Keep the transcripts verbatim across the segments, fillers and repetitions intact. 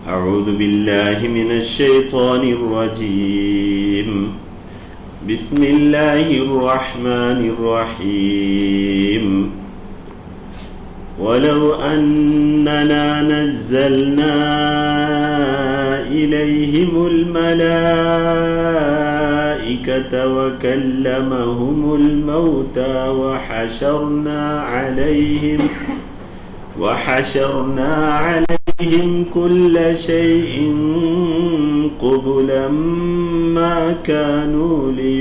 أعوذ بالله من الشيطان الرجيم بسم الله الرحمن الرحيم ولو أننا نزلنا إليهم الملائكة وكلمهم الموتى وحشرنا عليهم وحشرنا عليهم كل شيء قبلا ما كانوا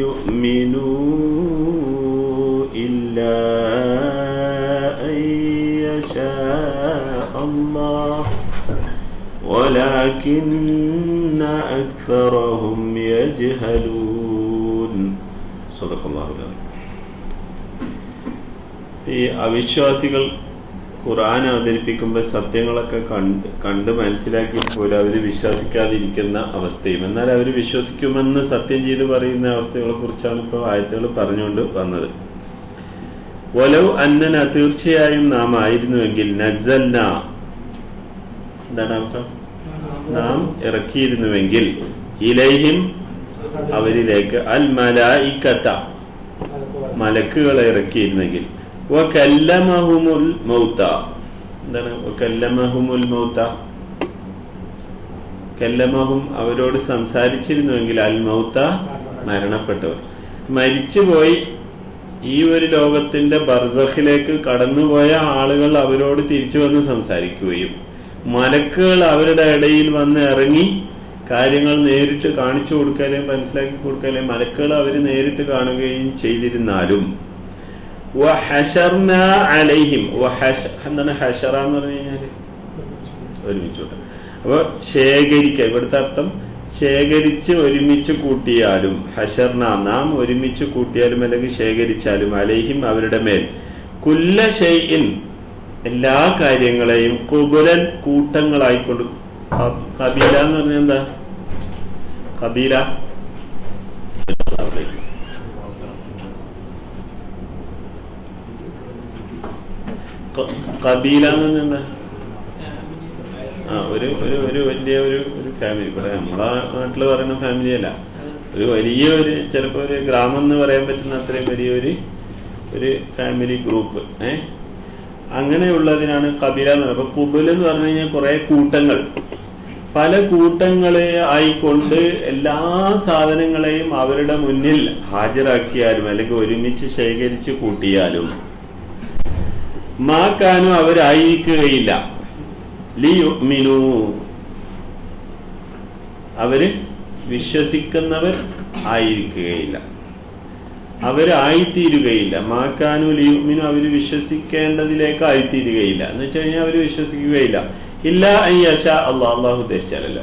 ليؤمنوا إلا أن يشاء الله ولكن أكثرهم يجهلون صدق الله العظيم. ഈ അവിശ്വാസികൾ ഖുർആൻ അവതരിപ്പിക്കുമ്പോൾ സത്യങ്ങളൊക്കെ കണ്ട് കണ്ട് മനസ്സിലാക്കി പോലും അവർ വിശ്വസിക്കാതിരിക്കുന്ന അവസ്ഥയും എന്നാൽ അവർ വിശ്വസിക്കുമെന്ന് സത്യം ചെയ്ത് പറയുന്ന അവസ്ഥകളെ കുറിച്ചാണ് ഇപ്പോൾ ആയത്തുകൾ പറഞ്ഞുകൊണ്ട് വന്നത്. വലൗ അന്നന തീർച്ചയായും നാം ആയിരുന്നുവെങ്കിൽ നസ്സൽന എന്താണ് അർത്ഥം? നാം ഇറക്കിയിരുന്നുവെങ്കിൽ ഇലൈഹിം അവരിലേക്ക് അൽ മലായിക്കത്ത മലക്കുകളെ ഇറക്കിയിരുന്നെങ്കിൽ വകല്ലമഹുമുൽ മൗത എന്താണ് വകല്ലമഹുമുൽ മൗത? കല്ലമഹും അവരോട് സംസാരിച്ചിരുന്നുവെങ്കിൽ അൽ മൗത മരണപ്പെട്ടവർ മരിച്ചുപോയി ഈ ഒരു ലോകത്തിന്റെ ബർസഖിലേക്ക് കടന്നുപോയ ആളുകൾ അവരോട് തിരിച്ചു വന്ന് സംസാരിക്കുകയും മലക്കുകൾ അവരുടെ ഇടയിൽ വന്ന് ഇറങ്ങി കാര്യങ്ങൾ നേരിട്ട് കാണിച്ചു കൊടുക്കലേ മനസ്സിലാക്കി കൊടുക്കലേ മലക്കുകൾ അവർ നേരിട്ട് കാണുകയും ചെയ്തിരുന്നാലും വഹശർനാ അലൈഹിം വഹശ എന്താണ് ഹശറ എന്ന് പറഞ്ഞു കഴിഞ്ഞാല് ഒരുമിച്ചോട്ടെ അപ്പൊ ശേഖരിക്കുക ഇവിടുത്തെ അർത്ഥം ശേഖരിച്ച് ഒരുമിച്ച് കൂട്ടിയാലും ഹശർന നാം ഒരുമിച്ച് കൂട്ടിയാലും അല്ലെങ്കിൽ ശേഖരിച്ചാലും അലൈഹിം അവരുടെ മേൽ കുല്ല ഷൈഇൻ എല്ലാ കാര്യങ്ങളെയും കുബുലൻ കൂട്ടങ്ങളായിക്കൊണ്ട് കബീല എന്ന് പറഞ്ഞാൽ എന്താ? കബീല കബീല എന്ന് പറഞ്ഞാൽ എന്താ? ആ ഒരു ഒരു ഒരു വലിയ ഒരു ഒരു ഫാമിലി. ഇവിടെ നമ്മളെ നാട്ടിൽ പറയുന്ന ഫാമിലി അല്ല, ഒരു വലിയ ഒരു ചിലപ്പോൾ ഒരു ഗ്രാമം എന്ന് പറയാൻ പറ്റുന്ന അത്രയും വലിയൊരു ഒരു ഫാമിലി ഗ്രൂപ്പ് ഏഹ് അങ്ങനെയുള്ളതിനാണ് കബീല എന്ന് പറയുന്നത്. അപ്പൊ കുബുൽ എന്ന് പറഞ്ഞു കഴിഞ്ഞാൽ കുറെ കൂട്ടങ്ങൾ, പല കൂട്ടങ്ങളെ ആയിക്കൊണ്ട് എല്ലാ സാധനങ്ങളെയും അവരുടെ മുന്നിൽ ഹാജരാക്കിയാലും അല്ലെങ്കിൽ ഒരുമിച്ച് ശേഖരിച്ച് കൂട്ടിയാലും മാക്കാനും അവരായിരിക്കുകയില്ല ലിയുഅ്മിനൂ അവര് വിശ്വസിക്കുന്നവർ ആയിരിക്കുകയില്ല, അവരായിത്തീരുകയില്ല. മാക്കാനു ലിയുഅ്മിനു അവര് വിശ്വസിക്കേണ്ടതിലേക്ക് ആയിത്തീരുകയില്ല എന്ന് വെച്ച് കഴിഞ്ഞാൽ അവര് വിശ്വസിക്കുകയില്ല. ഇല്ല അൻ യശാ അല്ലാഹ് അള്ളാഹു ഉദ്ദേശിച്ചാലല്ല.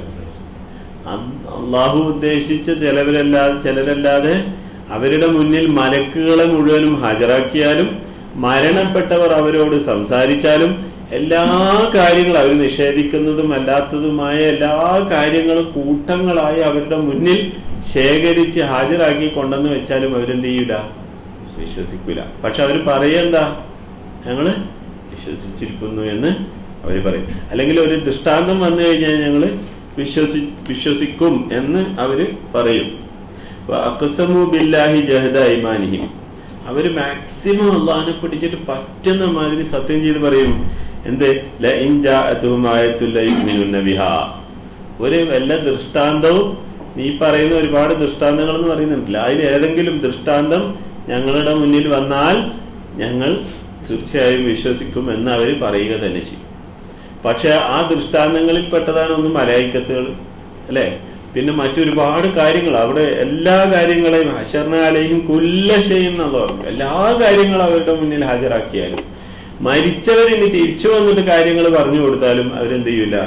അള്ളാഹു ഉദ്ദേശിച്ച ചിലവരല്ലാതെ ചിലരല്ലാതെ അവരുടെ മുന്നിൽ മലക്കുകളെ മുഴുവനും ഹാജരാക്കിയാലും മരണപ്പെട്ടവർ അവരോട് സംസാരിച്ചാലും എല്ലാ കാര്യങ്ങളും അവർ നിഷേധിക്കുന്നതും അല്ലാത്തതുമായ എല്ലാ കാര്യങ്ങളും കൂട്ടങ്ങളായി അവരുടെ മുന്നിൽ ശേഖരിച്ച് ഹാജരാക്കി കൊണ്ടെന്ന് വെച്ചാലും അവരെന്ത് ചെയ്യൂല? വിശ്വസിക്കൂല. പക്ഷെ അവർ പറയെന്താ? ഞങ്ങള് വിശ്വസിച്ചിരിക്കുന്നു എന്ന് അവർ പറയും. അല്ലെങ്കിൽ ഒരു ദൃഷ്ടാന്തം വന്നു കഴിഞ്ഞാൽ ഞങ്ങള് വിശ്വസി വിശ്വസിക്കും എന്ന് അവര് പറയും. അഖ്സമു ബില്ലാഹി ജഹദ ഐമാനിഹിം അവര് മാക്സിമം അള്ളാഹിനെ പിടിച്ചിട്ട് പറ്റുന്ന മാതിരി സത്യം ചെയ്ത് പറയും. എന്ത്? ലഇൻ ജാഅതുഹും ആയത്തുൻ ലയുഅ്മിനുന്ന ബിഹാ ഒരു വല്ല ദൃഷ്ടാന്തവും നീ പറയുന്ന ഒരുപാട് ദൃഷ്ടാന്തങ്ങൾ എന്ന് പറയുന്നുണ്ടല്ലോ, അതിൽ ഏതെങ്കിലും ദൃഷ്ടാന്തം ഞങ്ങളുടെ മുന്നിൽ വന്നാൽ ഞങ്ങൾ തീർച്ചയായും വിശ്വസിക്കും എന്ന് അവർ പറയുക തന്നെ ചെയ്യും. പക്ഷെ ആ ദൃഷ്ടാന്തങ്ങളിൽ പെട്ടതാണ് ഒന്ന് മലായിക്കത്തുകൾ അല്ലെ, പിന്നെ മറ്റൊരുപാട് കാര്യങ്ങൾ അവിടെ എല്ലാ കാര്യങ്ങളെയും ഹശർന അലൈഹിം കുല്ല ഷൈഇൻ എല്ലാ കാര്യങ്ങളും അവരുടെ മുന്നിൽ ഹാജരാക്കിയാലും മരിച്ചവരിനി തിരിച്ചു വന്നിട്ട് കാര്യങ്ങൾ പറഞ്ഞു കൊടുത്താലും അവരെന്ത് ചെയ്യൂല?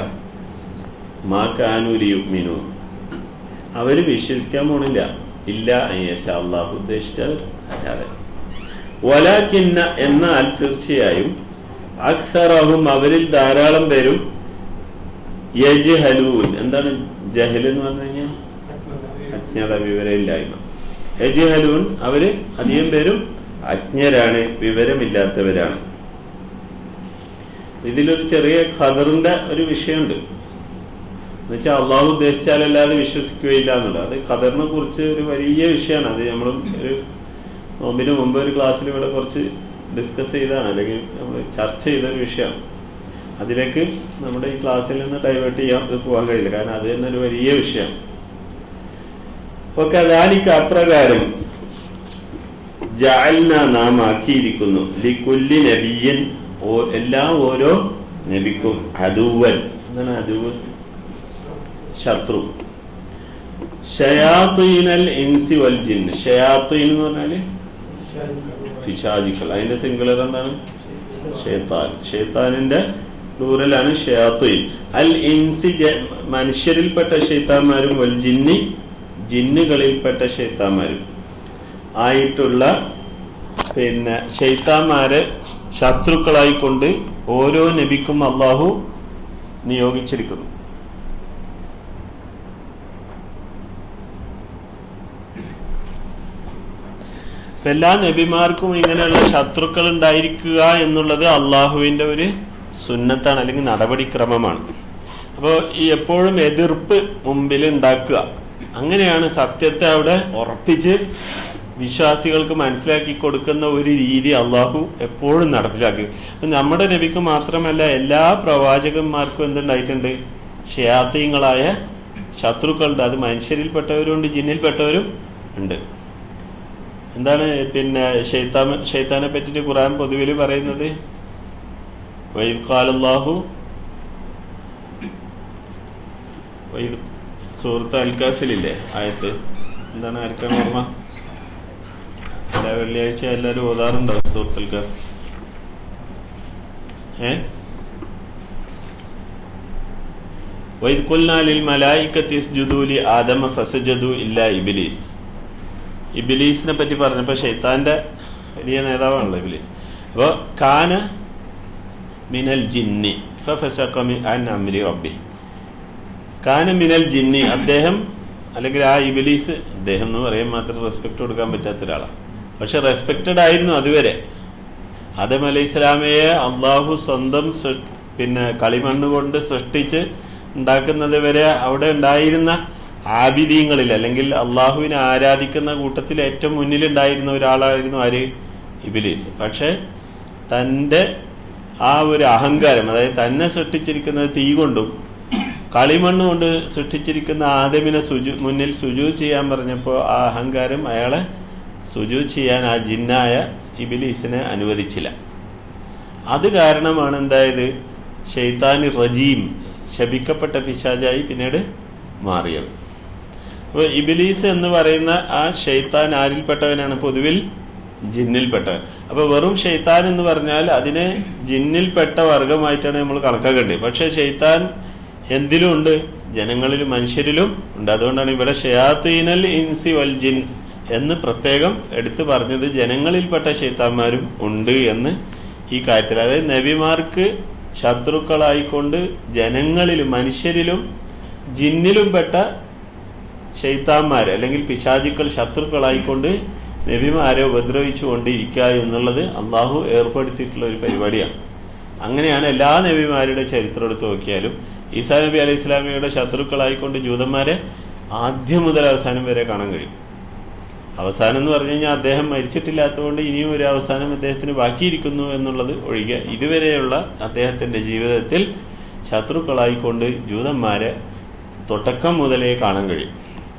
മാ കാനൂ ലിയുഅ്മിനൂ അവര് വിശ്വസിക്കാൻ പോണില്ല. ഇല്ല അൻ യശാ അല്ലാഹു ഉദ്ദേശിച്ചവർ അല്ലാതെ. വലാകിന്ന എന്നാൽ തീർച്ചയായും അക്സറഹും അവരിൽ ധാരാളം പേരും യജ്ഹലൂൻ എന്താണ് ജഹൽ എന്ന് പറഞ്ഞു കഴിഞ്ഞാൽ അജ്ഞത, വിവരമില്ലായ്മ. യജ്ഹലൂൻ അവര് അധികം പേരും അജ്ഞരാണ്, വിവരമില്ലാത്തവരാണ്. ഇതിലൊരു ചെറിയ ഖദറിന്റെ ഒരു വിഷയമുണ്ട്. എന്നുവെച്ചാൽ അള്ളാഹു ഉദ്ദേശിച്ചാലല്ലാതെ വിശ്വസിക്കുകയില്ല എന്നുള്ളത്. അത് ഖദറിനെ കുറിച്ച് ഒരു വലിയ വിഷയമാണ്. അത് നമ്മൾ ഒരു നോമ്പിന് മുമ്പ് ഒരു ക്ലാസ്സിൽ ഇവിടെ കുറച്ച് ഡിസ്കസ് ചെയ്തതാണ്, അല്ലെങ്കിൽ നമ്മൾ ചർച്ച ചെയ്തൊരു വിഷയമാണ്. അതിലേക്ക് നമ്മുടെ ഈ ക്ലാസ്സിൽ നിന്ന് ഡൈവേർട്ട് ചെയ്യാൻ ഇത് പോകാൻ കഴിയില്ല, കാരണം അത് തന്നെ ഒരു വലിയ വിഷയമാണ്. ഓക്കെ, അതാലിക്ക് അപ്രകാരം ജഅൽന നാം ആക്കിയിരിക്കുന്നു ലികുല്ലി നബിയ്യൻ എല്ലാ ഓരോ നബിക്കും അദുവൻ. എന്താണ് അദുവ്? ശത്രു. ശയാത്തീനൽ ഇൻസി വൽ ജിന്ന്. ശയാത്തീൻ എന്ന് പറഞ്ഞാല് പിശാചുക്കൾ. അതിന്റെ സിംഗുലർ എന്താണ്? ഷൈത്താൻ. ഷൈത്താനിന്റെ പ്ലൂറലാണ് ഷയാത്തീൻ. അൽ ഇൻസി മനുഷ്യരിൽപ്പെട്ട ഷൈത്താന്മാരും വൽ ജിന്നി ജിന്നുകളിൽപ്പെട്ട ഷൈത്താന്മാരും ആയിട്ടുള്ള പിന്നെ ഷൈത്താന്മാരെ ശത്രുക്കളായിക്കൊണ്ട് ഓരോ നബിക്കും അള്ളാഹു നിയോഗിച്ചിരിക്കുന്നു. എല്ലാ നബിമാർക്കും ഇങ്ങനെയുള്ള ശത്രുക്കൾ ഉണ്ടായിരിക്കുക എന്നുള്ളത് അള്ളാഹുവിന്റെ ഒരു സുന്നത്താണ്, അല്ലെങ്കിൽ നടപടിക്രമമാണ്. അപ്പോൾ ഈ എപ്പോഴും എതിർപ്പ് മുമ്പിൽ ഉണ്ടാക്കുക, അങ്ങനെയാണ് സത്യത്തെ അവിടെ ഉറപ്പിച്ച് വിശ്വാസികൾക്ക് മനസ്സിലാക്കി കൊടുക്കുന്ന ഒരു രീതി അള്ളാഹു എപ്പോഴും നടപ്പിലാക്കി. അപ്പം നമ്മുടെ നബിക്ക് മാത്രമല്ല എല്ലാ പ്രവാചകന്മാർക്കും എന്തുണ്ടായിട്ടുണ്ട്? ഷയാത്തീങ്ങളായ ശത്രുക്കളുണ്ട്. അത് മനുഷ്യരിൽപ്പെട്ടവരുണ്ട്, ജിന്നിൽപ്പെട്ടവരും ഉണ്ട്. എന്താണ് പിന്നെ ഷൈത്താൻ ഷൈത്താനെ പറ്റിയിട്ട് ഖുർആൻ പൊതുവിൽ പറയുന്നത്? വൈദ് ഖാലല്ലാഹു വൈദ് സൂറത്ത് അൽ കഹ്ഫിലില്ലേ ആയത്ത്, എന്താണ് ആർക്കാണ് ഓർമ്മ? എല്ലാ വെള്ളിയാഴ്ച എല്ലാവരും ഓതാറുണ്ടോ സൂറത്തുൽ കഹ്ഫ്? ഏ വൈദ് ഖുൽനാ ലിൽ മലായികത്തി ഇസ്ജുദൂ ലി ആദമ ഫസജദൂ ഇല്ലാ ഇബ്ലീസ്. ഇബ്ലീസിനെ പറ്റി പറഞ്ഞപ്പോൾ ഷൈത്താന്റെ വലിയ നേതാവാണല്ലോ ഇബ്ലീസ്. അപ്പോൾ കാന മിനൽ ജിന്നി ഫഫസഖ അൻ അംരി റബ്ബി. കാന മിനൽ ജിന്നി, അദ്ദേഹം അല്ലെങ്കിൽ ആ ഇബ്ലീസ്, അദ്ദേഹം എന്ന് പറയാൻ മാത്രം റെസ്പെക്ട് കൊടുക്കാൻ പറ്റാത്ത ഒരാളാണ്. പക്ഷെ റെസ്പെക്റ്റഡ് ആയിരുന്നു അതുവരെ. ആദം അലൈഹി സ്വലാമയെ അള്ളാഹു സ്വന്തം പിന്നെ കളിമണ്ണ് കൊണ്ട് സൃഷ്ടിച്ച് ഉണ്ടാക്കുന്നത് വരെ അവിടെ ഉണ്ടായിരുന്ന ആബിദീങ്ങളിൽ, അല്ലെങ്കിൽ അള്ളാഹുവിനെ ആരാധിക്കുന്ന കൂട്ടത്തിൽ ഏറ്റവും മുന്നിലുണ്ടായിരുന്ന ഒരാളായിരുന്നു ആര്? ഇബ്ലീസ്. പക്ഷെ തൻ്റെ ആ ഒരു അഹങ്കാരം, അതായത് തന്നെ സൃഷ്ടിച്ചിരിക്കുന്നത് തീ കൊണ്ടും കളിമണ്ണ് കൊണ്ട് സൃഷ്ടിച്ചിരിക്കുന്ന ആദമിനെ സുജു മുന്നിൽ സുജൂദ് ചെയ്യാൻ പറഞ്ഞപ്പോൾ ആ അഹങ്കാരം അയാളെ സുജൂദ് ചെയ്യാൻ ആ ജിന്നായ ഇബ്ലീസിനെ അനുവദിച്ചില്ല. അത് കാരണമാണ് എന്തായത്? ഷൈത്താൻ റജീം, ശപിക്കപ്പെട്ട പിശാചായി പിന്നീട് മാറിയത്. അപ്പോൾ ഇബ്ലീസ് എന്ന് പറയുന്ന ആ ഷൈത്താൻ ആരിൽപ്പെട്ടവനാണ്? പൊതുവിൽ ജിന്നിൽപ്പെട്ടവൻ. അപ്പോൾ വെറും ഷൈത്താൻ എന്ന് പറഞ്ഞാൽ അതിനെ ജിന്നിൽപ്പെട്ട വർഗമായിട്ടാണ് നമ്മൾ കണക്കാക്കേണ്ടത്. പക്ഷെ ഷൈത്താൻ എന്തിലും ഉണ്ട്, ജനങ്ങളിലും മനുഷ്യരിലും ഉണ്ട്. അതുകൊണ്ടാണ് ഇവിടെ ഷയാത്തീനൽ ഇൻസി വൽ ജിൻ എന്ന് പ്രത്യേകം എടുത്തു പറഞ്ഞത്. ജനങ്ങളിൽപ്പെട്ട ഷൈത്താന്മാരും ഉണ്ട് എന്ന് ഈ കാര്യത്തിൽ, അതായത് നബിമാർക്ക് ശത്രുക്കളായിക്കൊണ്ട് ജനങ്ങളിലും മനുഷ്യരിലും ജിന്നിലും പെട്ട ഷൈത്താന്മാർ അല്ലെങ്കിൽ പിശാചുക്കൾ ശത്രുക്കളായിക്കൊണ്ട് നബിമാരെ ഉപദ്രവിച്ചു കൊണ്ടിരിക്കുക എന്നുള്ളത് അള്ളാഹു ഏർപ്പെടുത്തിയിട്ടുള്ള ഒരു പരിപാടിയാണ്. അങ്ങനെയാണ് എല്ലാ നബിമാരുടെ ചരിത്രം എടുത്ത് നോക്കിയാലും ഈസാ നബി അലൈഹി ഇസ്ലാമിയുടെ ശത്രുക്കളായിക്കൊണ്ട് ജൂതന്മാരെ ആദ്യം മുതൽ അവസാനം വരെ കാണാൻ കഴിയും. അവസാനം എന്ന് പറഞ്ഞു കഴിഞ്ഞാൽ അദ്ദേഹം മരിച്ചിട്ടില്ലാത്തതുകൊണ്ട് ഇനിയും ഒരു അവസാനം അദ്ദേഹത്തിന് ബാക്കിയിരിക്കുന്നു എന്നുള്ളത് ഒഴികെ ഇതുവരെയുള്ള അദ്ദേഹത്തിൻ്റെ ജീവിതത്തിൽ ശത്രുക്കളായിക്കൊണ്ട് ജൂതന്മാരെ തുടക്കം മുതലേ കാണാൻ കഴിയും.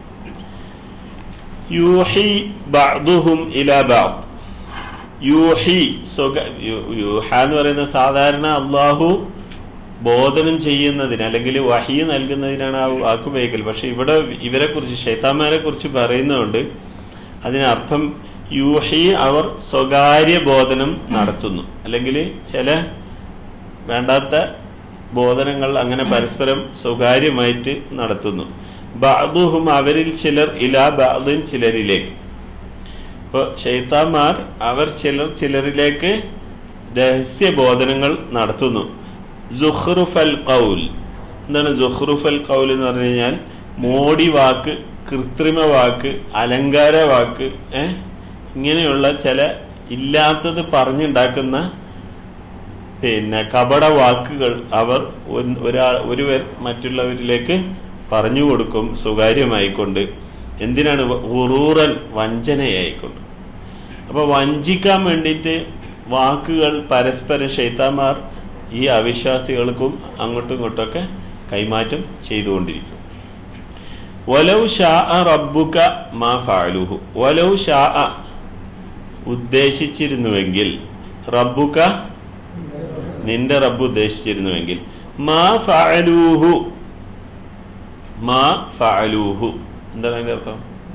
യൂഹി ബഅ്ദുഹും ഇലാ ബഅദ്. യൂഹി യൂഹ എന്ന് പറയുന്ന സാധാരണ അള്ളാഹു ബോധനം ചെയ്യുന്നതിന് അല്ലെങ്കിൽ വഹി നൽകുന്നതിനാണ് ആ വാക്ക് ഉപയോഗിക്കൽ. പക്ഷെ ഇവിടെ ഇവരെ കുറിച്ച് ശൈത്താന്മാരെ കുറിച്ച് പറയുന്നതുകൊണ്ട് അതിനർത്ഥം യൂഹി അവർ സ്വകാര്യ ബോധനം നടത്തുന്നു, അല്ലെങ്കിൽ ചില വേണ്ടാത്ത ബോധനങ്ങൾ അങ്ങനെ പരസ്പരം സ്വകാര്യമായിട്ട് നടത്തുന്നു. ബഅ്ദുഹും അവരിൽ ചിലർ ഇലാ ബഅ്ദിൻ ചിലരിലേക്ക്. ഇപ്പോൾ ശൈത്താന്മാർ അവർ ചിലർ ചിലരിലേക്ക് രഹസ്യ ബോധനങ്ങൾ നടത്തുന്നു. സുഖ്റുഫൽ ഖൗൽ. എന്താണ് സുഖ്റുഫൽ ഖൗൽ എന്ന് പറഞ്ഞു കഴിഞ്ഞാൽ? മോടി വാക്ക്, കൃത്രിമ വാക്ക്, അലങ്കാര വാക്ക്, ഏഹ് ഇങ്ങനെയുള്ള ചില ഇല്ലാത്തത് പറഞ്ഞുണ്ടാക്കുന്ന പിന്നെ കപട വാക്കുകൾ അവർ ഒരാൾ ഒരുവർ മറ്റുള്ളവരിലേക്ക് പറഞ്ഞു കൊടുക്കും സ്വകാര്യമായിക്കൊണ്ട്. എന്തിനാണ്? ഉറൂറൻ, വഞ്ചനയായിക്കൊണ്ട്. അപ്പോൾ വഞ്ചിക്കാൻ വേണ്ടിയിട്ട് വാക്കുകൾ പരസ്പരം ശൈത്താന്മാർ ഈ അവിശ്വാസികൾക്കും അങ്ങോട്ടും ഇങ്ങോട്ടൊക്കെ കൈമാറ്റം ചെയ്തുകൊണ്ടിരിക്കും. വലൗ ഷാ റബ്ബുക മാ ഫഅലുഹു, വലൗ ഷാ ഉദ്ദേശിച്ചിരുന്നുവെങ്കിൽ, റബ്ബുക നിന്റെ റബ്ബ് ഉദ്ദേശിച്ചിരുന്നുവെങ്കിൽ, മാ ഫഅലൂഹു, മാ ഫഅലൂഹു എന്താണ് അതിന്റെ അർത്ഥം?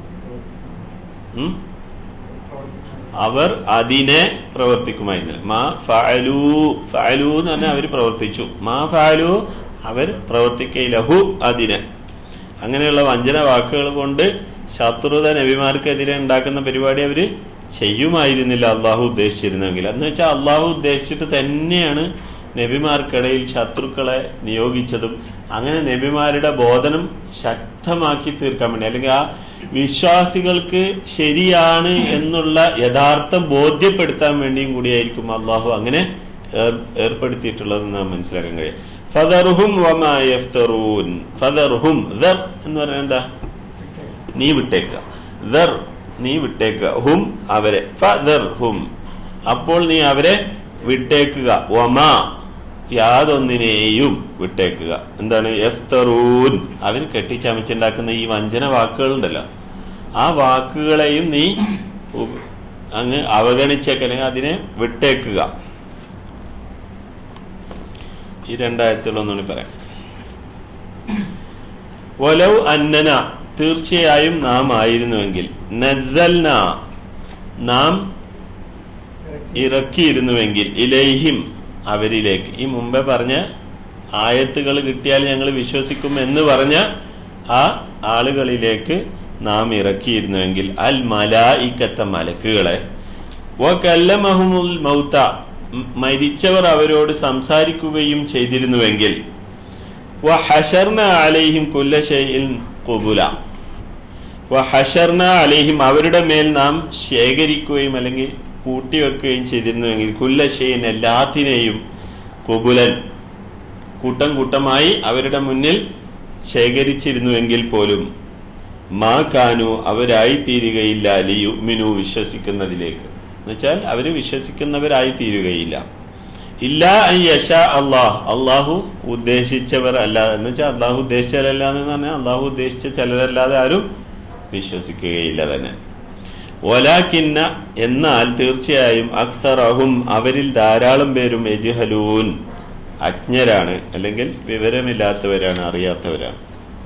അവർ അതിനെ പ്രവർത്തിക്കുമായിരുന്നില്ല. മാ ഫഅലൂ, ഫഅലൂ എന്ന് പറഞ്ഞാൽ അവർ പ്രവർത്തിച്ചു. മാ ഫഅലൂ അവർ പ്രവർത്തിക്കയിലഹു അതിനെ. അങ്ങനെയുള്ള വഞ്ചന വാക്കുകൾ കൊണ്ട് ശത്രുത നബിമാർക്കെതിരെ ഉണ്ടാക്കുന്ന പരിപാടി അവർ ചെയ്യുമായിരുന്നില്ല അള്ളാഹു ഉദ്ദേശിച്ചിരുന്നെങ്കിൽ. എന്ന് വെച്ചാൽ അള്ളാഹു ഉദ്ദേശിച്ചിട്ട് തന്നെയാണ് നബിമാർക്കിടയിൽ ശത്രുക്കളെ നിയോഗിച്ചതും അങ്ങനെ നബിമാരുടെ ബോധനം ശക്തമാക്കി തീർക്കാൻ വേണ്ടി, അല്ലെങ്കിൽ ആ വിശ്വാസികൾക്ക് ശരിയാണ് എന്നുള്ള യഥാർത്ഥം ബോധ്യപ്പെടുത്താൻ വേണ്ടിയും കൂടിയായിരിക്കും അള്ളാഹു അങ്ങനെ ഏർപ്പെടുത്തിയിട്ടുള്ളതെന്ന് നാം മനസ്സിലാക്കാൻ കഴിയും. ഫദർഹും വമാ യഫ്തറൂൻ, ഫദർഹും, ദർ എന്ന് പറഞ്ഞാൽ എന്താ? നീ വിട്ടേക്കുക, ദർ നീ വിട്ടേക്കുക, ഹും അവരെ, ഫദർഹും അപ്പോൾ നീ അവരെ വിട്ടേക്കുക, വമാ യാതൊന്നിനെയും വിട്ടേക്കുക. എന്താണ്? യഫ്തറൂൻ അവർ കെട്ടിച്ചമച്ചുണ്ടാക്കുന്ന ഈ വഞ്ചന വാക്കുകളുണ്ടല്ലോ, ആ വാക്കുകളെയും നീ അങ്ങ് അവഗണിച്ചേക്ക, അല്ലെങ്കിൽ അതിനെ വിട്ടേക്കുക. ഈ രണ്ടായിരത്തിലൊന്നുകൂടി പറയാം. വലൗ അന്നന തീർച്ചയായും നാം ആയിരുന്നുവെങ്കിൽ, നസ്സൽന നാം ഇറക്കിയിരുന്നുവെങ്കിൽ, ഇലൈഹിം അവരിലേക്ക്, ഈ മുമ്പേ പറഞ്ഞ ആയത്തുകൾ കിട്ടിയാൽ ഞങ്ങൾ വിശ്വസിക്കും എന്ന് പറഞ്ഞ ആ ആളുകളിലേക്ക് നാം ഇറക്കിയിരുന്നുവെങ്കിൽ, അൽ മലായിക്കത്ത മലക്കുകളെ, വകല്ലമഹുമുൽ മൗത മരിച്ചവർ അവരോട് സംസാരിക്കുകയും ചെയ്തിരുന്നുവെങ്കിൽ, വഹശർന അലൈഹിം കുല്ല ഷൈഇൻ ഖുബുല, വഹശർന അലൈഹിം അവരുടെ മേൽ നാം ശേഖരിക്കുകയും അല്ലെങ്കിൽ കൂട്ടിവെക്കുകയും ചെയ്തിരുന്നുവെങ്കിൽ, കുല്ല ഷൈഇൻ എല്ലാത്തിനെയും, ഖുബുലൻ കൂട്ടം കൂട്ടമായി അവരുടെ മുന്നിൽ ശേഖരിച്ചിരുന്നുവെങ്കിൽ പോലും, മാ കാനു അവരായി തീരുകയില്ല, ലിയുമിനു വിശ്വസിക്കുന്നതിലേക്ക്, എന്നുവെച്ചാൽ അവർ വിശ്വസിക്കുന്നവരായി തീരുകയില്ല. ഇല്ല അൻ യശാ അള്ളാഹ് അള്ളാഹു ഉദ്ദേശിച്ചവർ അല്ലാതെ, എന്ന് വെച്ചാൽ അള്ളാഹു ഉദ്ദേശിച്ചവരല്ലാതെ എന്ന് പറഞ്ഞാൽ അള്ളാഹു ഉദ്ദേശിച്ച ചിലരല്ലാതെ ആരും വിശ്വസിക്കുകയില്ല തന്നെ. വലാകിന്ന എന്നാൽ തീർച്ചയായും അക്സറഹും അവരിൽ ധാരാളം പേരും യജ്ഹലൂൻ അജ്ഞരാണ്, അല്ലെങ്കിൽ വിവരമില്ലാത്തവരാണ്, അറിയാത്തവരാണ്.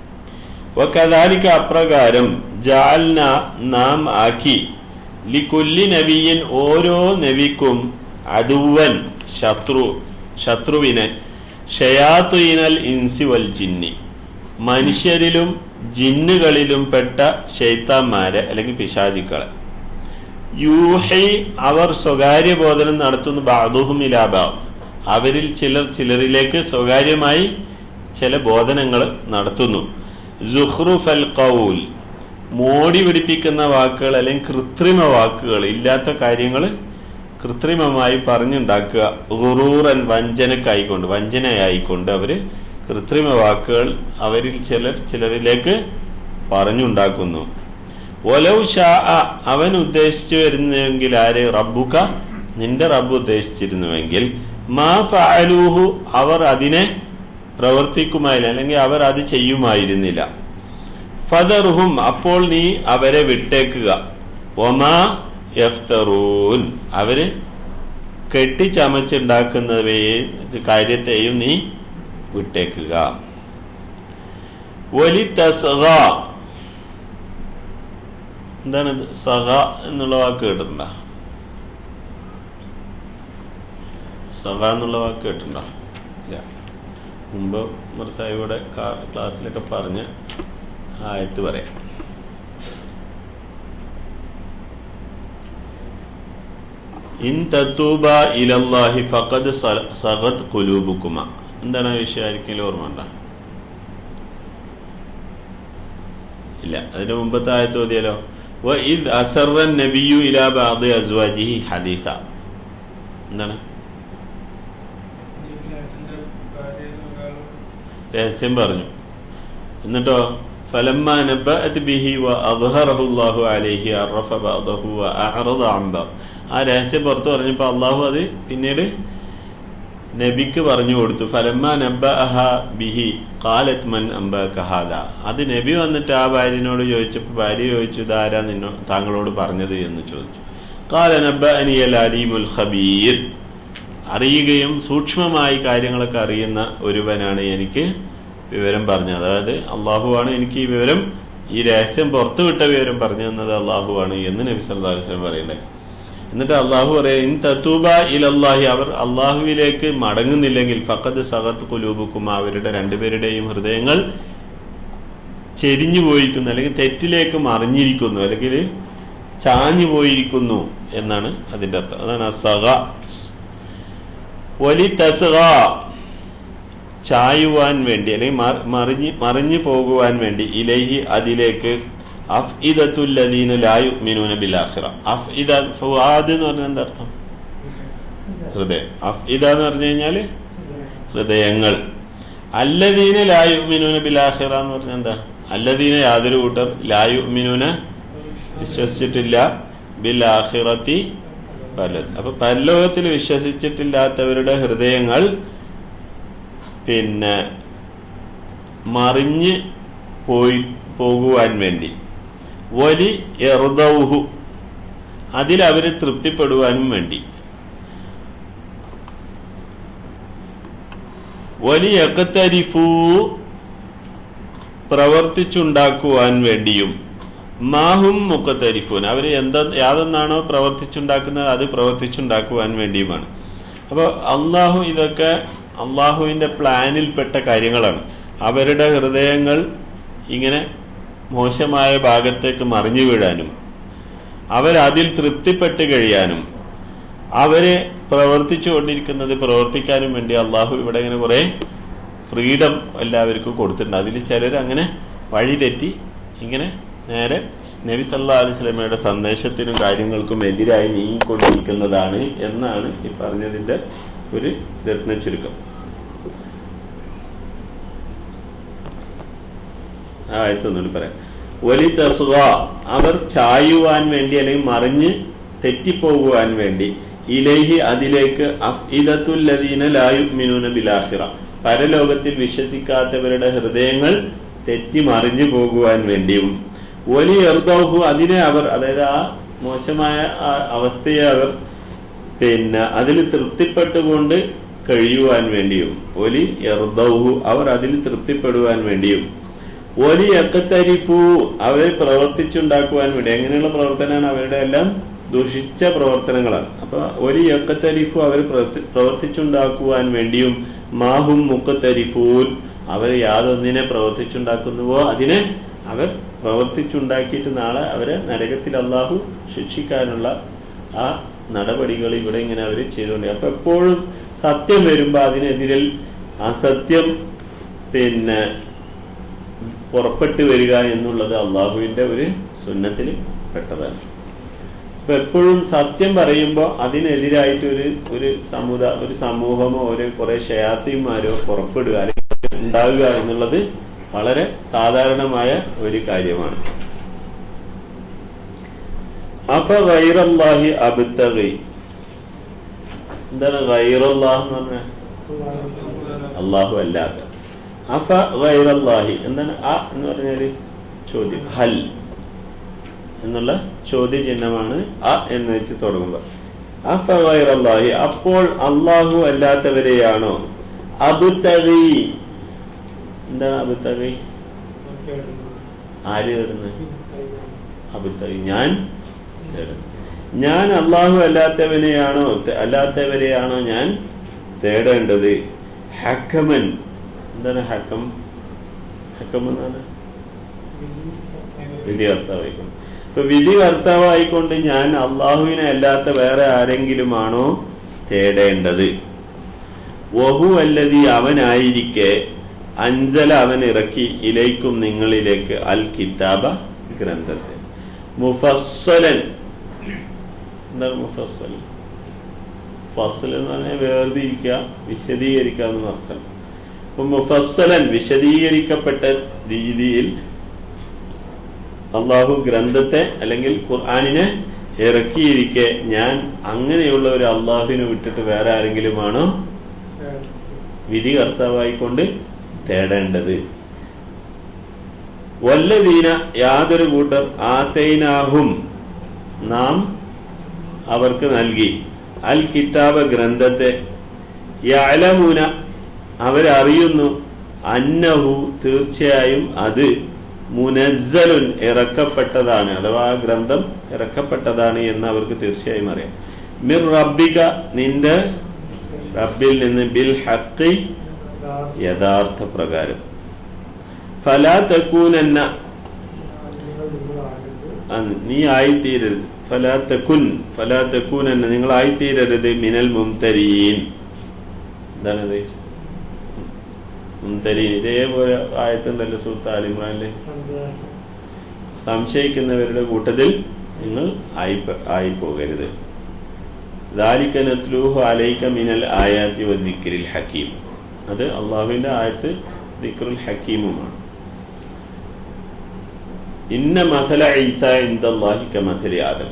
വകദാലിക അപ്രകാരം ജഅൽന നാം ആക്കി, ലികുല്ലി നബിയിൻ ഓരോ നബിക്കും, അദുവൻ ശത്രു ശത്രുവിനെ, ഷയാത്തീനൽ ഇൻസി വൽ ജിന്നി മനുഷ്യരിലും ജിന്നുകളിലും പെട്ട ശൈത്താന്മാരെ അല്ലെങ്കിൽ പിശാചുക്കളെ, യൂഹി അവർ സ്വകാര്യ ബോധനം നടത്തുന്നു, ബഅദുഹും ഇലാ ബഅദ് അവരിൽ ചിലർ ചിലരിലേക്ക് സ്വകാര്യമായി ചില ബോധനങ്ങൾ നടത്തുന്നു. സുഖ്റുഫൽ ഖൗൽ മോടി പിടിപ്പിക്കുന്ന വാക്കുകൾ അല്ലെങ്കിൽ കൃത്രിമ വാക്കുകൾ, ഇല്ലാത്ത കാര്യങ്ങൾ കൃത്രിമമായി പറഞ്ഞുണ്ടാക്കുക. ഗുറൂറൻ വഞ്ചനക്കായിക്കൊണ്ട്, വഞ്ചനയായിക്കൊണ്ട് അവർ കൃത്രിമ വാക്കുകൾ അവരിൽ ചിലർ ചിലരിലേക്ക് പറഞ്ഞുണ്ടാക്കുന്നു. വലൗ ഷാ അവൻ ഉദ്ദേശിച്ചു വരുന്നെങ്കിൽ, ആര്? റബ്ബുക നിന്റെ റബ്ബ് ഉദ്ദേശിച്ചിരുന്നുവെങ്കിൽ, മാ ഫഅലൂഹു അവർ അതിനെ പ്രവർത്തിക്കുമായില്ല, അല്ലെങ്കിൽ അവർ അത് ചെയ്യുമായിരുന്നില്ല. ഫദർഹും അപ്പോൾ നീ അവരെ വിട്ടേക്കുക, വമാ യഫ്തറൂൻ അവര് കെട്ടിച്ചമച്ചുണ്ടാക്കുന്നവയെയും കാര്യത്തെയും നീ വിട്ടേക്കുക. വലി തസ്ഗ എന്താണ്? സഗ എന്നുള്ള വാക്ക് കേട്ടിട്ടുണ്ടോ? സഗ എന്നുള്ള വാക്ക് കേട്ടിട്ടുണ്ടോ? ഇല്ല. മുമ്പ് മുർസായിയുടെ ക്ലാസ്സിലൊക്കെ പറഞ്ഞ ആയത്ത് പറയാം. ഇൻ തതൂബ ഇലല്ലാഹി ഫഖദ് സഗത് ഖുലൂബുകുമ എന്താണ് വിഷയം? ആയിരിക്കും ഓർമ്മ ഉണ്ടോ? ഇല്ല. അതിന് മുമ്പത്തെ ആയത്ത് ഓതിയാലോ? വഇദ് അസറ നബിയ്യു ഇലാ ബഅദി അസ്വാജിഹി ഹദീസ എന്താണ്? രഹസ്യം പറഞ്ഞു. എന്നിട്ടോ ഫലമ്മ നബഅത് ബിഹി വഅദ്ഹറഹു അല്ലാഹു അലൈഹി അറഫ ബഅദഹു വഅഅറദ അൻ ബഅദ്. ആ രഹസ്യം പുറത്തു പറഞ്ഞപ്പോൾ അള്ളാഹു അത് പിന്നീട് നബിക്ക് പറഞ്ഞു കൊടുത്തു. ഫലമ്മ നബഅഹ ബിഹി ഖാലത് മൻ അംബഅക ഹാദാ. അത് നബി വന്നിട്ട് ആ ഭാര്യനോട് ചോദിച്ചപ്പോൾ ഭാര്യ ചോദിച്ചു, ഇതാരാ നിന്നോ താങ്കളോട് പറഞ്ഞത് എന്ന് ചോദിച്ചു. ഖാല നബഅനി അൽ അലീമുൽ ഖബീർ. അറിയുകയും സൂക്ഷ്മമായി കാര്യങ്ങളൊക്കെ അറിയുന്ന ഒരുവനാണ് എനിക്ക് വിവരം പറഞ്ഞത്. അതായത് അള്ളാഹുവാണ് എനിക്ക് ഈ വിവരം, ഈ രഹസ്യം പുറത്തുവിട്ട വിവരം പറഞ്ഞു തന്നത് അള്ളാഹുവാണ് എന്ന് നബി സല്ലല്ലാഹു അലൈഹി വസല്ലം പറയണ്ടേ. എന്നിട്ട് അള്ളാഹു പറയാം, ഇൻ തതൂബ ഇലല്ലാഹി, അവർ അള്ളാഹുവിലേക്ക് മടങ്ങുന്നില്ലെങ്കിൽ ഫഖദ് സഗത് ഖുലൂബുക്കും, അവരുടെ രണ്ടുപേരുടെയും ഹൃദയങ്ങൾ ചെരിഞ്ഞു പോയിരിക്കുന്നു, അല്ലെങ്കിൽ തെറ്റിലേക്ക് മറിഞ്ഞിരിക്കുന്നു, അല്ലെങ്കിൽ ചാഞ്ഞു പോയിരിക്കുന്നു എന്നാണ് അതിൻ്റെ അർത്ഥം. അതാണ് അസഗ. വലി തസ്ഗ, ചായുവാൻ വേണ്ടി അല്ലെങ്കിൽ മറിഞ്ഞ് മറിഞ്ഞു പോകുവാൻ വേണ്ടി, ഇലൈഹി അതിലേക്ക്, അഫ്ഇദത്തുല്ലദീന ലാ യുഅ്മിനൂന ബിൽ ആഖിറ. അഫ്ഇദ ഫുആദ് എന്ന് പറഞ്ഞാൽ എന്താ അർത്ഥം? ഹൃദയം. അഫ്ഇദ എന്ന് പറഞ്ഞു കഴിഞ്ഞാൽ ഹൃദയങ്ങൾ. അല്ലദീന ലാ യുഅ്മിനൂന ബിൽ ആഖിറ എന്ന് പറഞ്ഞാൽ എന്താ? അല്ലദീന യാതൊരു കൂട്ടർ, ലാ യുഅ്മിനൂന വിശ്വസിച്ചിട്ടില്ല, ബിൽ ആഖിറത്തി പരലോകത്തിൽ. അപ്പൊ പരലോകത്തിൽ വിശ്വസിച്ചിട്ടില്ലാത്തവരുടെ ഹൃദയങ്ങൾ പിന്നെ മറിഞ്ഞ് പോയി പോകുവാൻ വേണ്ടി, വലി യർദൗഹു, അതിൽ അവർ തൃപ്തിപ്പെടുവാനും വേണ്ടി, വലി യഖ്തരിഫൂ, പ്രവർത്തിച്ചുണ്ടാക്കുവാൻ വേണ്ടിയും, മാഹും മുഖത്തരിഫൂൻ, അവർ എന്താ യാതൊന്നാണോ പ്രവർത്തിച്ചുണ്ടാക്കുന്നത് അത് പ്രവർത്തിച്ചുണ്ടാക്കുവാൻ വേണ്ടിയുമാണ്. അപ്പോൾ അള്ളാഹു ഇതൊക്കെ അള്ളാഹുവിൻ്റെ പ്ലാനിൽപ്പെട്ട കാര്യങ്ങളാണ്. അവരുടെ ഹൃദയങ്ങൾ ഇങ്ങനെ മോശമായ ഭാഗത്തേക്ക് മറിഞ്ഞു വീഴാനും, അവരതിൽ തൃപ്തിപ്പെട്ട് കഴിയാനും, അവരെ പ്രവർത്തിച്ചു കൊണ്ടിരിക്കുന്നത് പ്രവർത്തിക്കാനും വേണ്ടി അള്ളാഹു ഇവിടെ ഇങ്ങനെ കുറേ ഫ്രീഡം എല്ലാവർക്കും കൊടുത്തിട്ടുണ്ട്. അതിൽ ചിലർ അങ്ങനെ വഴി തെറ്റി ഇങ്ങനെ നേരെ നബി സല്ലല്ലാഹു അലൈഹി വസല്ലമയുടെ സന്ദേശത്തിനും കാര്യങ്ങൾക്കും എതിരായി നീങ്ങിക്കൊണ്ടിരിക്കുന്നതാണ് എന്നാണ് ഈ പറഞ്ഞതിൻ്റെ ഒരു രത്ന ചുരുക്കം. ആ ആയത്തൊന്നുകൂടി പറയാം. വലി തസ്ഗ, അവർ ചായുവാൻ വേണ്ടി അല്ലെങ്കിൽ മറിഞ്ഞ് തെറ്റിപ്പോകുവാൻ വേണ്ടി, ഇലൈഹി അതിലേക്ക്, അഫ്ഇദത്തുല്ലദീന ലാ യുഅ്മിനൂന ബിൽ ആഖിറ, പരലോകത്തിൽ വിശ്വസിക്കാത്തവരുടെ ഹൃദയങ്ങൾ തെറ്റി മറിഞ്ഞു പോകുവാൻ വേണ്ടിയും, വലി യർദൗഹു, അതിനെ അവർ, അതായത് ആ മോശമായ ആ അവസ്ഥയെ അവർ പിന്നെ അതിൽ തൃപ്തിപ്പെട്ടുകൊണ്ട് കഴിയുവാൻ വേണ്ടിയും, വലി യർദൗഹു, അവർ അതിൽ തൃപ്തിപ്പെടുവാൻ വേണ്ടിയും, വലി യഖ്തരിഫൂ, അവരെ പ്രവർത്തിച്ചുണ്ടാക്കുവാൻ വേണ്ടി. എങ്ങനെയുള്ള പ്രവർത്തനമാണ്? അവരുടെ എല്ലാം ദുഷിച്ച പ്രവർത്തനങ്ങളാണ്. അപ്പൊ വലി യഖ്തരിഫൂ, അവർ പ്രവർത്തിച്ചുണ്ടാക്കുവാൻ വേണ്ടിയും, മാഹും മുഖ്തരിഫൂൻ, അവർ യാതൊന്നിനെ പ്രവർത്തിച്ചുണ്ടാക്കുന്നുവോ അതിനെ അവർ പ്രവർത്തിച്ചുണ്ടാക്കിയിട്ട് നാളെ അവരെ നരകത്തിൽ അള്ളാഹു ശിക്ഷിക്കാനുള്ള ആ നടപടികൾ ഇവിടെ ഇങ്ങനെ അവർ ചെയ്തുകൊണ്ട്. അപ്പൊ എപ്പോഴും സത്യം വരുമ്പോൾ അതിനെതിരിൽ അസത്യം പിന്നെ പുറപ്പെട്ടു വരിക എന്നുള്ളത് അള്ളാഹുവിൻ്റെ ഒരു സുന്നത്തിൽ പെട്ടതാണ്. അപ്പൊ എപ്പോഴും സത്യം പറയുമ്പോൾ അതിനെതിരായിട്ട് ഒരു ഒരു സമുദായ ഒരു സമൂഹമോ ഒരു കുറെ ശയാത്തിമാരോ പുറപ്പെടുക അല്ലെങ്കിൽ ഉണ്ടാവുക എന്നുള്ളത് വളരെ സാധാരണമായ ഒരു കാര്യമാണ്. അപ്പൊ ഗൈറല്ലാഹി അബ്തഗി, എന്താണ് ഗൈറല്ലാഹ് എന്ന് പറഞ്ഞാൽ? അള്ളാഹു അല്ലാതെ. അഫ ഗൈറല്ലാഹി എന്താണ്? അ എന്ന് പറഞ്ഞാല് ചോദ്യം, ഹൽ എന്നുള്ള ചോദ്യ ചിഹ്നമാണ് അ എന്ന് വെച്ച് തുടങ്ങുമ്പോൾ. അഫ ഗൈറല്ലാഹി, അപ്പോൾ അള്ളാഹു അല്ലാത്തവരെയാണോ? അബ്തഗി, എന്താണ് അബ്തഗി? ആര് തേടുന്നത്? അബ്തഗി, ഞാൻ തേടുന്നത്. ഞാൻ അള്ളാഹു അല്ലാത്തവനെയാണോ അല്ലാത്തവരെയാണോ ഞാൻ തേടേണ്ടത്? ഹക്കമൻ, എന്താണ് ഹക്കം? ഹക്കം എന്നാണ് വിധി കർത്താവായിക്കൊണ്ട്. ഇപ്പൊ വിധി കർത്താവായിക്കൊണ്ട് ഞാൻ അള്ളാഹുവിനെ അല്ലാത്ത വേറെ ആരെങ്കിലുമാണോ തേടേണ്ടത്? വഹു അല്ലദീ, അവനായിരിക്കെ, അൻസല, അവൻ ഇറക്കി, ഇലൈക്കും, നിങ്ങളിലേക്ക്, അൽ കിതാബ, ഗ്രന്ഥത്തെ, മുഫസ്സലൻ. എന്താണ് മുഫസ്സൽ? ഫസ്ൽ എന്ന് പറഞ്ഞാൽ വേർതിരിക്കുക, വിശദീകരിക്കുക എന്നർത്ഥം. മുഫസ്സലൻ വിശദീകരിക്കപ്പെട്ട രീതിയിൽ അള്ളാഹു ഗ്രന്ഥത്തെ അല്ലെങ്കിൽ ഖുർആനിനെ ഇറക്കിയിരിക്കെ ഞാൻ അങ്ങനെയുള്ള ഒരു അള്ളാഹുവിനെ വിട്ടിട്ട് വേറെ ആരെങ്കിലുമാണോ വിധി കർത്താവായിക്കൊണ്ട് തേടേണ്ടത്? വല്ലദീന യാതൊരു കൂട്ടർ ആതൈനാഹും നാം അവർക്ക് നൽകി അൽ കിതാബ ഗ്രന്ഥത്തെ യഅലമൂന അവരറിയുന്നു അന്നഹു തീർച്ചയായും അത് മുനസ്സലുൻ ഇറക്കപ്പെട്ടതാണ്, അഥവാ ഗ്രന്ഥം ഇറക്കപ്പെട്ടതാണ് എന്ന് അവർക്ക് തീർച്ചയായും അറിയാം. മിർ റബ്ബിക നിന്റെ റബ്ബിൽ നിന്ന് ബിൽ ഹഖ് യഥാർത്ഥ പ്രകാരം. ഫലാ തകൂനന്ന നീ ആയിത്തീരരുത്, ഫലാ തകുൻ ഫലാ തകൂനന്ന നിങ്ങൾ ആയിത്തീരരുത് മിനൽ മുംതരീൻ. എന്താണത് മുംതരീൻ? ഇതേപോലെ ആയത്തുണ്ടല്ലോ സൂറത്ത് ആൽ ഇംറാനിലെ, സംശയിക്കുന്നവരുടെ കൂട്ടത്തിൽ നിങ്ങൾ ആയി ആയി പോകരുത്. ദാലിക നത്ലൂഹു അലൈക മിനൽ ആയാതി വദ്ദിക്രിൽ ഹകീം. അത് അള്ളാഹുവിന്റെ ആയത്ത് ദിക്റുൽ ഹക്കീമുമാണ്. ഇന്ന മഥല ഈസ ഇൻദല്ലാഹി കമഥലി ആദം.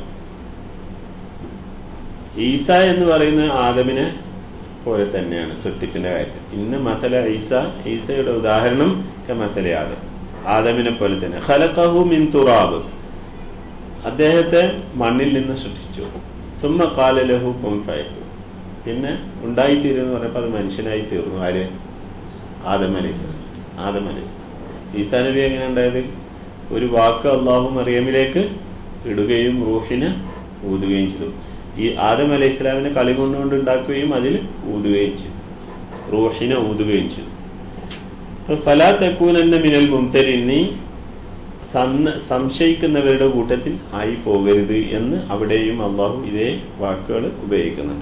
ഈസ എന്ന് പറയുന്ന ആദമിനെ പോലെ തന്നെയാണ് സൃഷ്ടിപ്പിന്റെ കാര്യത്തിൽ. ഇന്ന മഥല ഈസ, ഈസയുടെ ഉദാഹരണം കമഥലി ആദം, ആദമിനെ പോലെ തന്നെ. ഖലഖഹു മിൻ തുറാബ്, അദ്ദേഹത്തെ മണ്ണിൽ നിന്ന് സൃഷ്ടിച്ചു. സുമ്മ ഖാല ലഹു കുൻ ഫയകൂൻ, പിന്നെ ഉണ്ടായിത്തീരുമെന്ന് പറഞ്ഞപ്പോൾ അത് മനുഷ്യനായി തീർന്നു. ആര്? ആദം അലൈഹിസ്സലാം. ആദം അലൈഹിസ്സലാം. ഈസാ നബി എങ്ങനെ ഉണ്ടായത്? ഒരു വാക്ക് അള്ളാഹു മറിയമിലേക്ക് ഇടുകയും റൂഹിനെ ഊതുകയും ചെയ്തു. ഈ ആദം അലൈഹി സ്വലാമിനെ കളി കൊണ്ടുകൊണ്ട് ഉണ്ടാക്കുകയും അതിൽ ഊതുകയും ചെയ്തു, റൂഹിനെ ഊതുകയും ചെയ്തു. ഫലാ തകൂനന്ന മിനൽ മുംതരീൻ, നീ സംശയിക്കുന്നവരുടെ കൂട്ടത്തിൽ ആയി പോകരുത് എന്ന് അവിടെയും അള്ളാഹു ഇതേ വാക്കുകൾ ഉപയോഗിക്കുന്നുണ്ട്.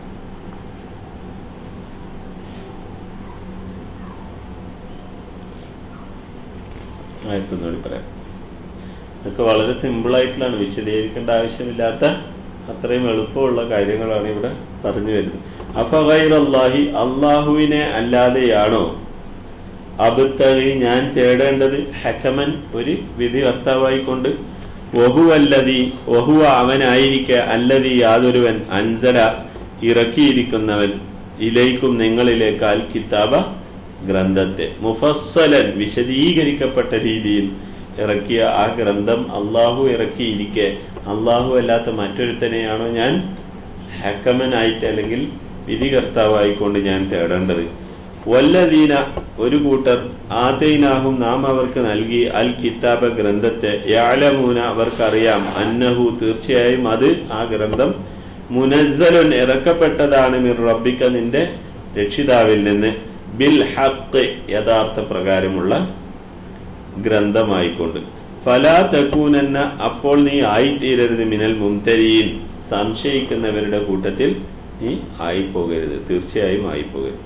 ആയത്തൊന്നുകൂടി പറയാം. ഇതൊക്കെ വളരെ സിമ്പിളായിട്ടുള്ളതാണ്, വിശദീകരിക്കേണ്ട ആവശ്യമില്ലാത്ത അത്രയും എളുപ്പമുള്ള കാര്യങ്ങളാണ് ഇവിടെ പറഞ്ഞു വരുന്നത്. അഫഗൈറല്ലാഹി, അള്ളാഹുവിനെ അല്ലാതെയാണോ അബ്തഗി ഞാൻ തേടേണ്ടത് ഹക്കമൻ ഒരു വിധി കർത്താവായിക്കൊണ്ട്. വഹുവല്ലദി, വഹുവ അവനായിരിക്കെ, അല്ലദി യാതൊരുവൻ, അൻസല ഇറക്കിയിരിക്കുന്നവൻ, ഇലൈക്കും നിങ്ങളിലേക്ക്, അൽ കിതാബ ഗ്രന്ഥത്തെ, മുഫസ്സലൻ വിശദീകരിക്കപ്പെട്ട രീതിയിൽ ഇറക്കിയ ആ ഗ്രന്ഥം അള്ളാഹു ഇറക്കിയിരിക്കെ അള്ളാഹു അല്ലാത്ത മറ്റൊരുത്തനെയാണോ ഞാൻ ഹക്കമനായിട്ട് അല്ലെങ്കിൽ വിധികർത്താവായിക്കൊണ്ട് ഞാൻ തേടേണ്ടത്? വല്ലദീന ഒരു കൂട്ടർ ആതൈനാഹും നാം അവർക്ക് നൽകി അൽ കിതാബ ഗ്രന്ഥത്തെ യഅലമൂന അവർക്കറിയാം അന്നഹു തീർച്ചയായും അത് ആ ഗ്രന്ഥം മുനസ്സലുൻ ഇറക്കപ്പെട്ടതാണ് മിർ റബ്ബിക നിന്റെ രക്ഷിതാവിൽ നിന്ന് ബിൽ ഹഖ് യഥാർത്ഥ പ്രകാരമുള്ള ഗ്രന്ഥമായിക്കൊണ്ട്. ഫലാ തകൂനന്ന അപ്പോൾ നീ ആയിത്തീരരുത് മിനൽ മുംതരീൻ സംശയിക്കുന്നവരുടെ കൂട്ടത്തിൽ നീ ആയിപ്പോകരുത്, തീർച്ചയായും ആയിപ്പോകരുത്.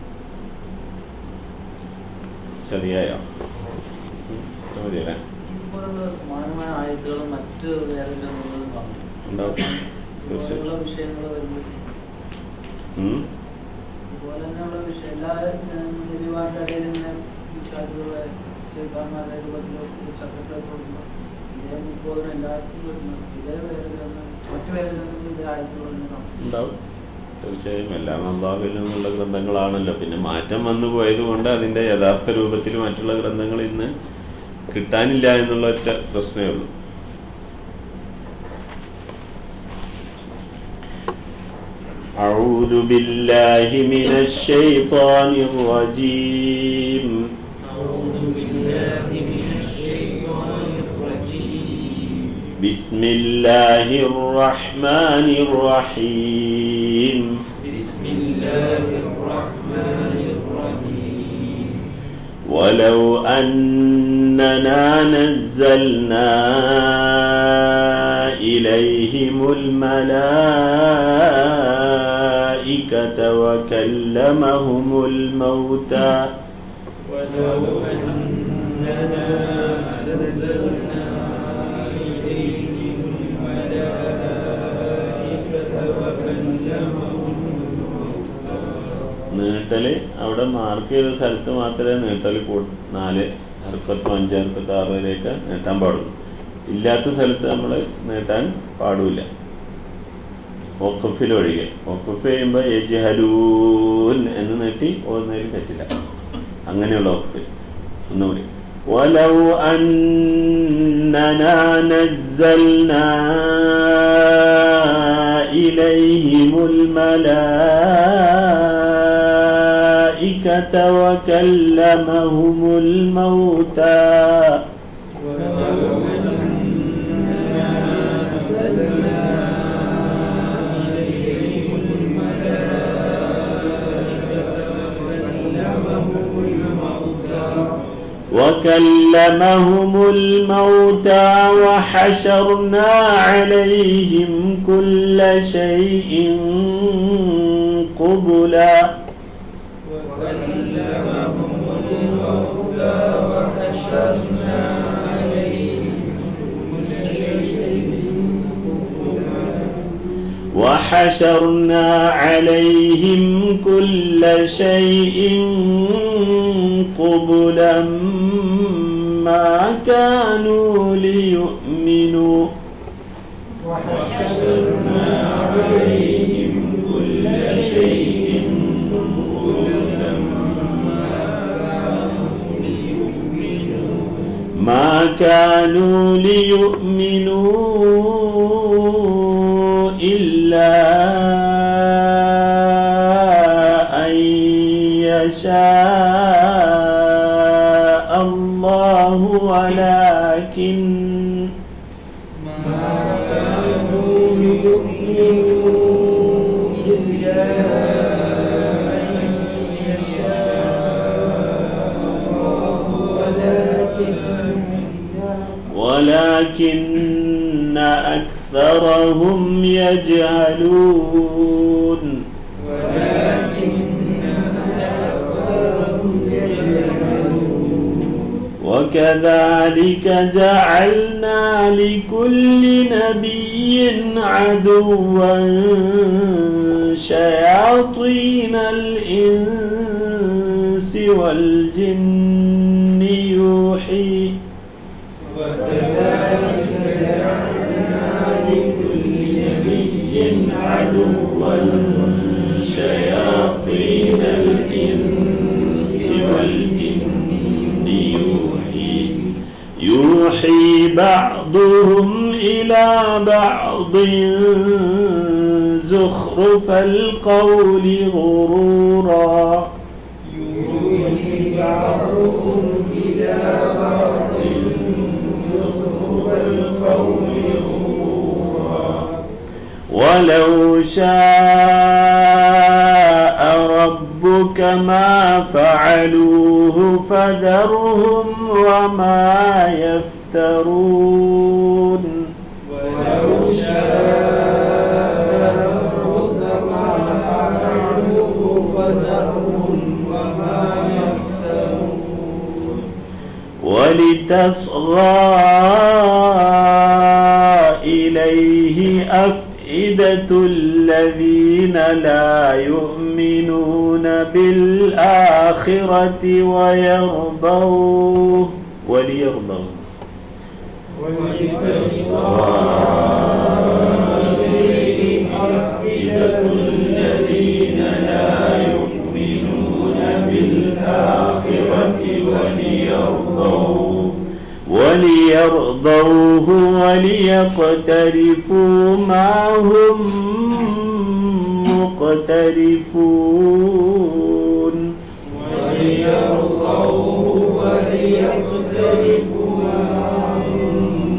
ശരിയായോ? ഉണ്ടാവും തീർച്ചയായും. ഉണ്ടാവും തീർച്ചയായും. എല്ലാം അള്ളാഹുവിൽ നിന്നുള്ള ഗ്രന്ഥങ്ങളാണല്ലോ. പിന്നെ മാറ്റം വന്നു പോയത് കൊണ്ട് അതിന്റെ യഥാർത്ഥ രൂപത്തിൽ മറ്റുള്ള ഗ്രന്ഥങ്ങൾ ഇന്ന് കിട്ടാനില്ല എന്നുള്ള ഒറ്റ പ്രശ്നമേ ഉള്ളൂ. أعوذ بالله من الشيطان الرجيم أعوذ بالله من الشيطان الرجيم بسم الله الرحمن الرحيم بسم الله الرحمن الرحيم ولو أننا نزلنا إليهم الملائكة وكلمهم الموتى ولو أننا نزلنا إليهم الملائكة وكلمهم الموتى നീട്ടൽ അവിടെ മാർക്ക് ചെയ്ത സ്ഥലത്ത് മാത്രമേ നീട്ടൽ കൂടി നാല് ഹർക്കത്തോ അഞ്ച് ഹർക്കത്തോ ആറ് വരെയൊക്കെ നീട്ടാൻ പാടുള്ളൂ. ഇല്ലാത്ത സ്ഥലത്ത് നമ്മൾ നീട്ടാൻ പാടില്ല. വഖഫിൽ ഒഴികെ. വഖഫ് ചെയ്യുമ്പോൾ യജ്ഹലൂൻ എന്ന് നീട്ടി ഓതുന്നതിൽ തെറ്റില്ല. അങ്ങനെയുള്ള വഖഫ്. ഒന്നുകൂടി വലൗ അന്നനാ നസ്സൽനാ ഇലൈഹിമുൽ മലായികത വകല്ലമഹുമുൽ മൗതാ وكلمهم الموتى وحشرنا عليهم كل شيء قبلا وكلمهم الموتى وحشرنا عليهم كل شيء قبلا وحشرنا عليهم كل شيء قبلا ما كانوا ليؤمنوا وحشرنا عليهم كل شيء قبلا ما كانوا ليؤمنوا إلا أن يشاء الله ولكن ما كانوا ليؤمنوا إلا أن يشاء الله ولكن ولكن أكثرهم يجهلون وكذلك جعلنا لكل نبي عدوا شياطين الإنس والجن يوحي وكذلك جعلنا لكل نبي عدوا شياطين الإنس والجن يوحي بعضهم إلى بعض زخرف القول غرورا يوحي بعضهم إلى بعض زخرف القول غرورا ولو شاء ربك ما فعلوه فذرهم وما يفترون ولو شاء ربك ما فعلوه فذرهم وما يفترون ولتصغى إليه أفئدة الذين لا يؤمنون بالآخرة ويرضوه وليرضوه ولتصغى إليه أفئدة الذين لا يؤمنون بالآخرة وليرضوه وليرضوه وليقترفوا ما هم مقترفون وليرضوه وليقترفوا ما هم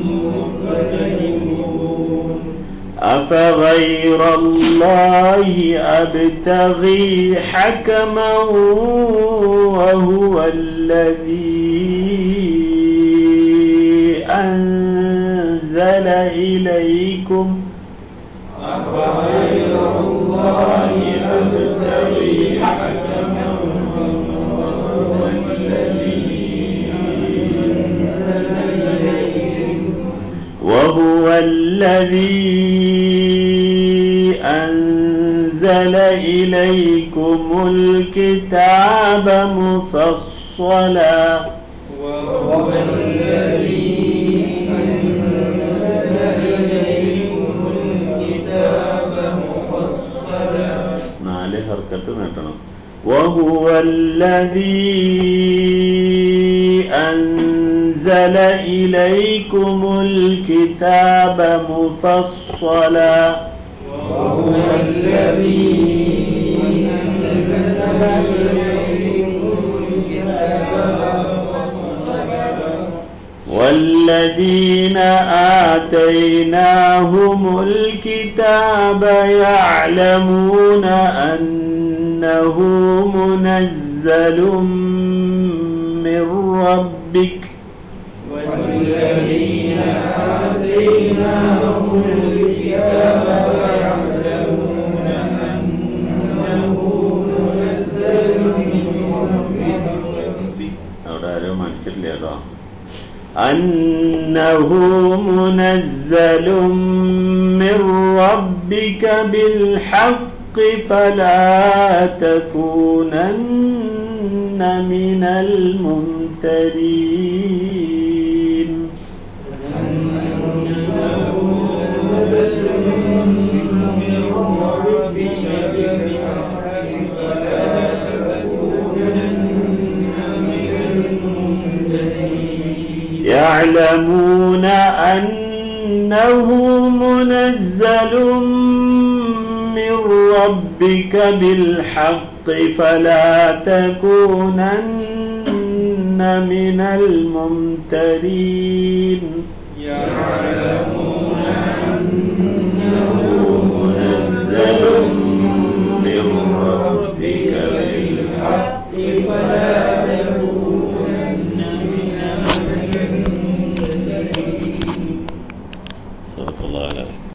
مقترفون أفغير الله أبتغي حكما وهو الذي أنزل إليكم أفغير الله أبتغي حكما وهو الذي أنزل إليكم وهو الذي أنزل إليكم الكتاب مفصلا وهو الذي أنزل إليكم الكتاب مفصلا. നാല് ഹർക്കത്ത് നീട്ടണം. وهو الذي أنزل إليكم الكتاب مفصلا وهو الذي أنزل إليكم الكتاب مفصلا. والذين آتيناهم الكتاب يعلمون أنه منزل من ربك والذين آتيناهم الكتاب يعلمون أنه منزل من ربك. അവിടെ ആരും മനസ്സില്ല കേട്ടോ. أنه منزل من ربك بالحق فلا تكونن من الممترين. أنه منزل من ربك بالحق فلا تكونن من الممترين. يعلمون أنه منزل من ربك بالحق فلا تكونن من الممترين. يعلمون أنه منزل من ربك بالحق فلا تكونن من الممترين. صدق الله العظيم.